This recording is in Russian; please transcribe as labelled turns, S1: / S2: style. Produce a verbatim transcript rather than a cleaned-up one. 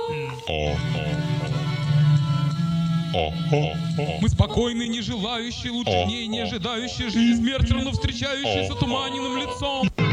S1: Мы спокойны, не желающие лучше дней, не ожидающие жизни смерти, равно встречающие с отуманенным лицом.